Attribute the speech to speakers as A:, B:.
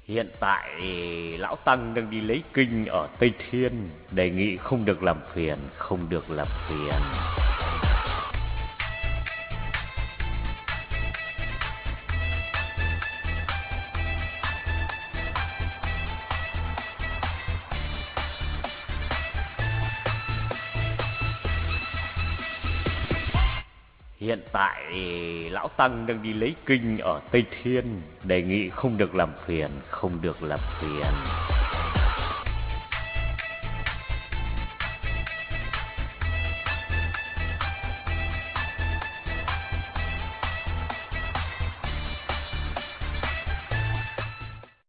A: Hiện tại lão tăng đang đi lấy kinh ở Tây Thiên, đề nghị không được làm phiền, không được làm phiền. Hiện tại lão tăng đang đi lấy kinh ở Tây Thiên, đề nghị không được làm phiền, không được làm phiền.